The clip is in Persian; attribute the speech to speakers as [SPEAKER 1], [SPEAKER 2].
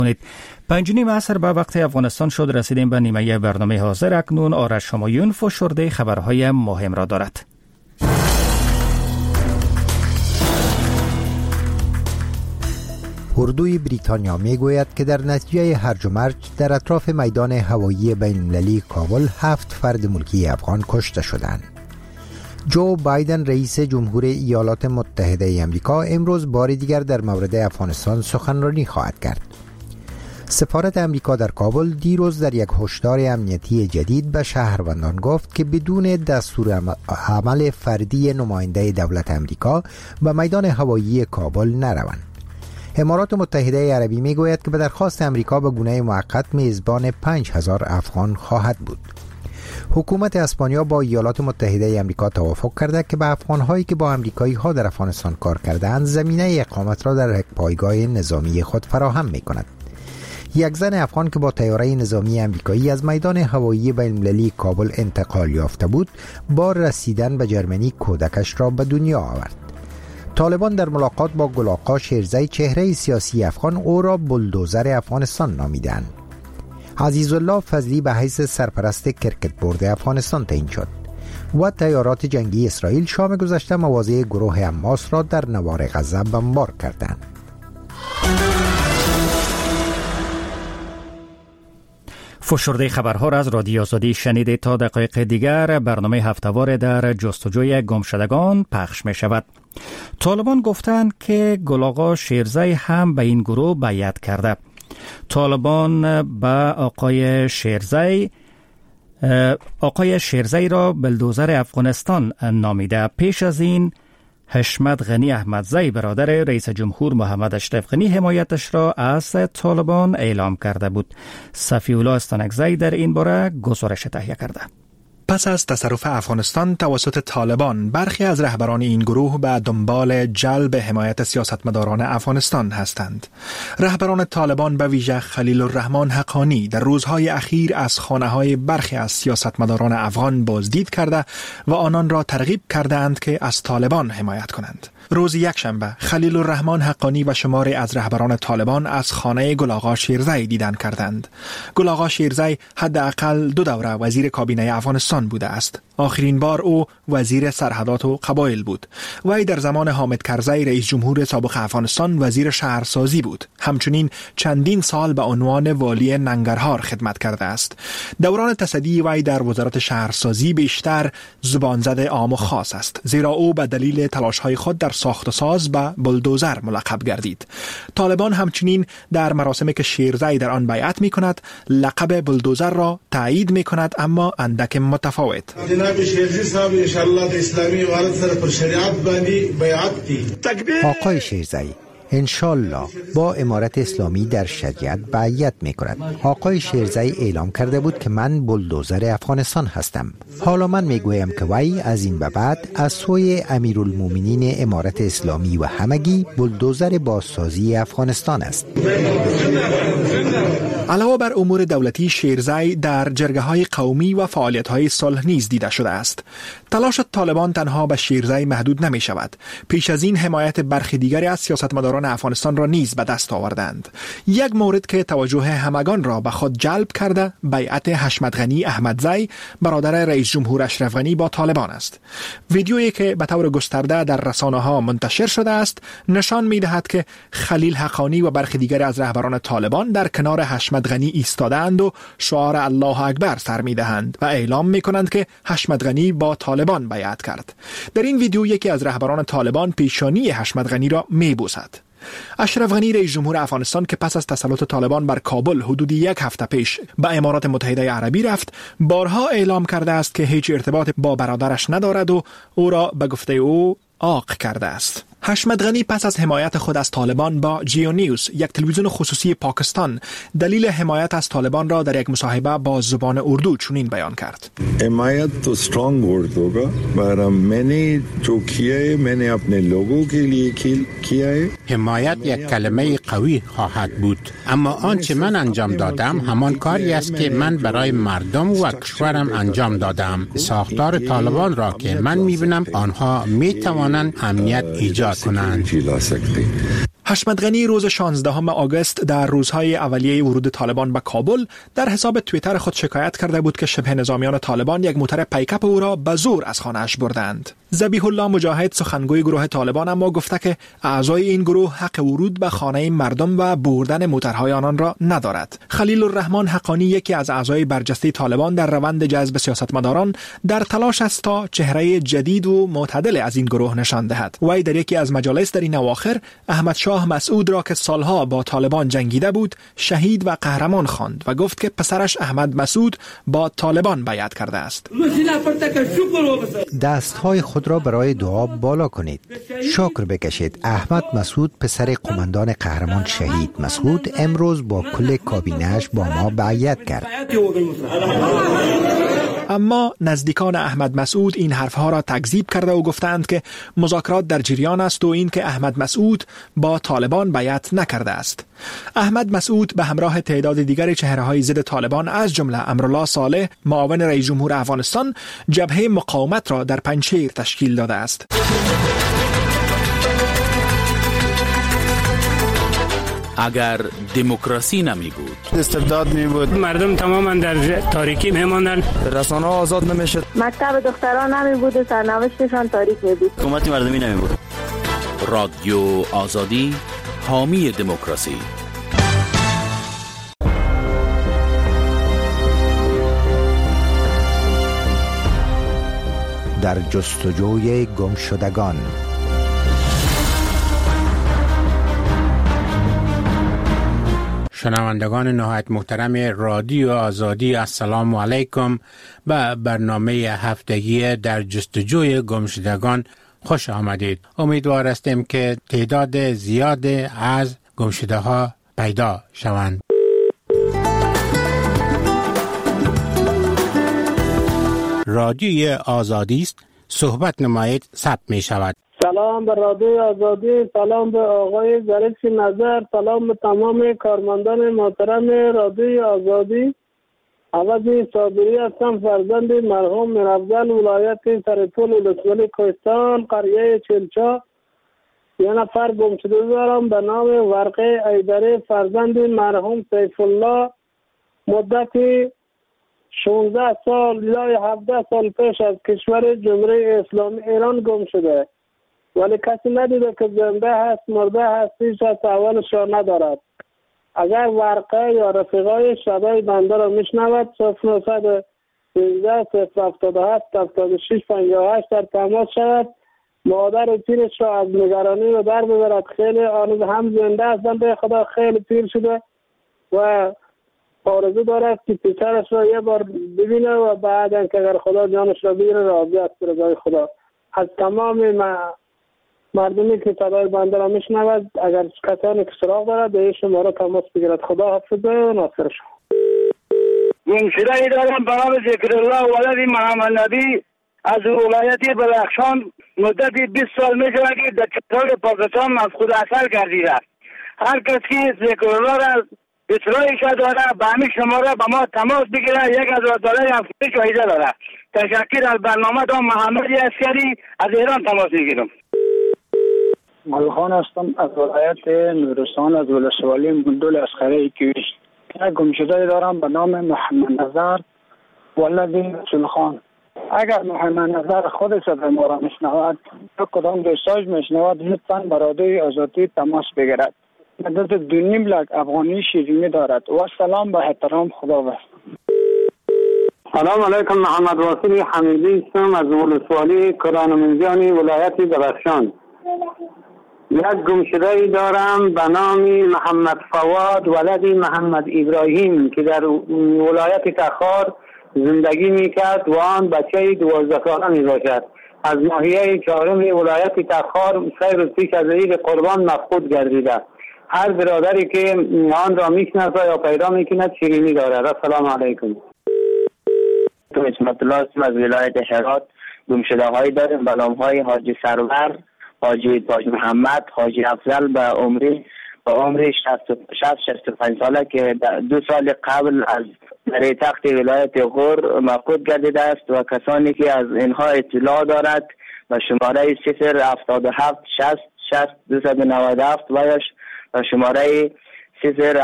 [SPEAKER 1] 5:30 عصر به وقت افغانستان شد. رسیدیم به نیمه برنامه حاضر. اکنون آرش همایون فشرده خبرهای مهم را دارد.
[SPEAKER 2] اردوی بریتانیا میگوید که در نتیجه هرج و مرج در اطراف میدان هوایی بین‌المللی کابل 7 فرد ملکی افغان کشته شدند. جو بایدن رئیس جمهور ایالات متحده ای آمریکا امروز بار دیگر در مورد افغانستان سخنرانی خواهد کرد. سفارت آمریکا در کابل دیروز در یک هشدار امنیتی جدید به شهروندان گفت که بدون دستور عمل فردی نماینده دولت آمریکا به میدان هوایی کابل نروند. امارات متحده عربی میگوید که به درخواست آمریکا به گونه موقت میزبان 5000 افغان خواهد بود. حکومت اسپانیا با ایالات متحده آمریکا توافق کرده که به افغان‌هایی که با آمریکایی‌ها در افغانستان کار کرده‌اند زمینه اقامت را در یک پایگاه نظامی خود فراهم می‌کند. یک زن افغان که با طیاره نظامی آمریکایی از میدان هوایی بین‌المللی کابل انتقال یافته بود، با رسیدن به جرمنی کودکش را به دنیا آورد. طالبان در ملاقات با گل آقا شیرزی چهره سیاسی افغان او را بلدوزر افغانستان نامیدند. عزیزالله فضلی به حیث سرپرست کرکت بورد افغانستان تعیین شد و طیارات جنگی اسرائیل شام گذشته مواضع گروه حماس را در نوار غزه بمبار کردند.
[SPEAKER 1] فشرده خبرها را از رادیو آزادی شنیده. تا دقایق دیگر برنامه هفته‌وار در جستجوی گمشدگان پخش می شود. طالبان گفتند که گل آقا شیرزی هم به این گروه بیعت کرده. طالبان به آقای شیرزی را بلدوزر افغانستان نامیده. پیش از این حشمت غنی احمدزی برادر رئیس جمهور محمد اشرف غنی حمایتش را از طالبان اعلام کرده بود. صفی الله استانکزی در این باره گزارش تهیه کرده.
[SPEAKER 3] پس از تصرف افغانستان توسط طالبان، برخی از رهبران این گروه به دنبال جلب حمایت سیاستمداران افغانستان هستند. رهبران طالبان به ویژه خلیل الرحمن حقانی در روزهای اخیر از خانه‌های برخی از سیاستمداران افغان بازدید کرده و آنان را ترغیب کردند که از طالبان حمایت کنند. روز یکشنبه خلیل الرحمن حقانی و شماری از رهبران طالبان از خانه گل آقا شیرزی دیدن کردند. گل آقا شیرزی حداقل 2 دوره وزیر کابینه افغانستان بوده است. آخرین بار او وزیر سرحدات و قبایل بود. وی در زمان حامد کرزی رئیس جمهور سابق افغانستان وزیر شهرسازی بود. همچنین چندین سال به عنوان والی ننگرهار خدمت کرده است. دوران تصدی وی در وزارت شهرسازی بیشتر زبانزد عام و خاص است، زیرا او به دلیل تلاش‌های خود در ساخت و ساز به بلدوزر ملقب گردید. طالبان همچنین در مراسمی که شیرزی در آن بیعت می‌کند لقب بلدوزر را تایید می‌کند، اما اندک متفاوت.
[SPEAKER 4] جناب شیرزی صاحب ان شاء الله د اسلامي امارت سره پر شریعت باندې بیعت دي.
[SPEAKER 2] آقای شیرزی انشالله با امارت اسلامی در شریعت بیعت می‌کند. آقای شیرزی اعلام کرده بود که من بلدوزر افغانستان هستم. حالا من میگویم که وی از این به بعد از سوی امیرالمومنین امارت اسلامی و همگی بلدوزر بازسازی افغانستان است.
[SPEAKER 3] علاوه بر امور دولتی، شیرزی در جرگه‌های قومی و فعالیت‌های صلح نیز دیده شده است. تلاش طالبان تنها به شیرزی محدود نمی شود. پیش از این حمایت برخی دیگری از سیاستمداران افغانستان را نیز به دست آوردند. یک مورد که توجه همگان را به خود جلب کرده بیعت حشمت غنی احمدزی برادر رئیس جمهور اشرف غنی با طالبان است. ویدیویی که به طور گسترده در رسانه‌ها منتشر شده است نشان می‌دهد که خلیل حقانی و برخی دیگر از رهبران طالبان در کنار حشمت غنی ایستادند و شعار الله اکبر سر می‌دهند و اعلام می‌کنند که حشمت غنی با طالبان بیعت کرد. در این ویدیو یکی از رهبران طالبان پیشانی حشمت غنی را می‌بوسد. اشرف غنی رئیس جمهور افغانستان که پس از تسلط طالبان بر کابل حدود 1 هفته پیش به امارات متحده عربی رفت، بارها اعلام کرده است که هیچ ارتباط با برادرش ندارد و او را به گفته او عاق کرده است. حشمت غنی پس از حمایت خود از طالبان با جیو نیوز، یک تلویزیون خصوصی پاکستان، دلیل حمایت از طالبان را در یک مصاحبه با زبان اردو چنین بیان کرد.
[SPEAKER 5] حمایت تو strong word होगा, पर मैंने जो किया है मैंने अपने लोगों के लिए किया है.
[SPEAKER 6] حمایت یک کلمه قوی خواهد بود، اما آنچه من انجام دادم همان کاری است که من برای مردم و کشورم انجام دادم. ساختار طالبان را که من می‌بینم آنها می‌توانند امنیت ایجاد کنند.
[SPEAKER 3] حشمت غنی روز 16 آگوست در روزهای اولیه ورود طالبان به کابل در حساب توییتر خود شکایت کرده بود که شبه نظامیان طالبان یک موتر پیکاپ او را به زور از خانه‌اش بردند. ذبیح الله مجاهد سخنگوی گروه طالبان اما گفته که اعضای این گروه حق ورود به خانه مردم و بردن موترهای آنان را ندارد. خلیل الرحمن حقانی یکی از اعضای برجسته طالبان در روند جذب سیاستمداران در تلاش است تا چهره جدید و معتدل از این گروه نشان دهد. وی در یکی از مجالس در این اواخر احمد شاه مسعود را که سالها با طالبان جنگیده بود شهید و قهرمان خواند و گفت که پسرش احمد مسعود با طالبان بیعت کرده است.
[SPEAKER 2] دستهای خود را برای دعا بالا کنید. شکر بکشید. احمد مسعود پسر قماندان قهرمان شهید مسعود امروز با کل کابینه‌اش با ما بیعت کرد.
[SPEAKER 3] اما نزدیکان احمد مسعود این حرفها را تکذیب کرده و گفتند که مذاکرات در جریان است و این که احمد مسعود با طالبان بیعت نکرده است. احمد مسعود به همراه تعداد دیگر چهره‌های ضد طالبان از جمله امرالله صالح معاون رئیس جمهور افغانستان جبهه مقاومت را در پنجشیر تشکیل داده است.
[SPEAKER 7] اگر دموکراسی نمی بود،
[SPEAKER 8] استبداد می بود،
[SPEAKER 9] مردم تماما در تاریکی می ماندن،
[SPEAKER 8] رسانه ها آزاد نمی شد،
[SPEAKER 10] مکتب دختران نمی بود و سرنوشتشان تاریک می بود،
[SPEAKER 11] حکومت مردمی نمی بود.
[SPEAKER 7] رادیو آزادی حامی دموکراسی.
[SPEAKER 2] در جستجوی گمشدگان.
[SPEAKER 6] شنوندگان نهایت محترم رادیو آزادی، السلام علیکم. به برنامه هفتگی در جستجوی گمشدگان خوش آمدید. امیدوار هستیم که تعداد زیاد از گمشده ها پیدا شوند. رادیو آزادی است، صحبت نمایید ثبت می شود.
[SPEAKER 12] سلام به رادیو آزادی، سلام به آقای ظریف نظر، سلام به تمام کارمندان محترم رادیو آزادی. عوضی صابری هستم، فرزند مرحوم میرافضل، ولایت سرپل، ولسوالی کوهستان، قریه چلچا. یه نفر گم شده دارم به نام ورقه ایدری، فرزند مرحوم سیف الله. مدتی 16 سال یا 17 سال پیش از کشور جمهوری اسلامی ایران گم شده، ولی کسی ندیده که زنده هست مرده هست، هیچ از احوالش را ندارد. اگر ورقه یا رفیقای شبای بنده را میشنود 0913 077 76 58 در تماس شود. مادر پیرش را از نگرانی و در ببرد. خیلی آنها هم زنده هستند، به خدا خیلی پیر شده و آرزو دارد که پسرش را یه بار ببینه و بعد که اگر خدا جانش را بگیره راضی است به رضای خدا. از تمام مردمی که صدای بنده را میشنود اگر کسانی که سراغ دارد به شماره تماس بگیرد. خدا حافظ و ناصر شما.
[SPEAKER 13] گمشده ای دارم به نام ذکرالله ولد محمد نبی از ولایت بدخشان. مدتی 20 سال می شود که در چترال پاکستان مفقود اثر گردیده. هر کس که ذکرالله را اطلاعش داره به همین شماره با ما تماس بگیره. $1000 افزایش جایزه داره. تشکر از برنامه دام. محمد عسکری از ایران تماس میگیرم.
[SPEAKER 14] ملخان هستم از ولایت نورستان، از ولسوالی مندول اسخره کیویش. یک گمشده دارم به نام محمد نظر ولد سلخان. اگر محمد نظر خود صدای ما را میشنود یا کدام دوستاش میشنود لطفاً به رادیوی آزادی تماس بگیرد. مدت 2.5 لک افغانی شیرینی دارد. و سلام به احترام، خدا بست.
[SPEAKER 15] سلام علیکم، محمد واصل حمیدی هستم از ولسوالی کرانمنزیانی ولایت بدخشان. یک گمشده دارم به نام محمد فواد ولد محمد ابراهیم که در ولایت تخار زندگی میکرد و آن بچه 12 ساله می باشد. از ناحیه 4 ولایت تخار 3 روز پیش از عید قربان مفقود گردیده. هر برادری که آن را میشناسه یا پیدا میکند شیرینی دارد. السلام علیکم.
[SPEAKER 16] تو اسمت الله هستم از ولایت هرات. گمشده هایی داریم به نام های حاجی سرور، حاجی تاج محمد، حاجی افضل به عمر 65 ساله که 2 سال قبل از در تخت ولایت غور مفقود گردیده است و کسانی که از اینها اطلاع دارد به شماره 077 60 60 297 و یا شماره 00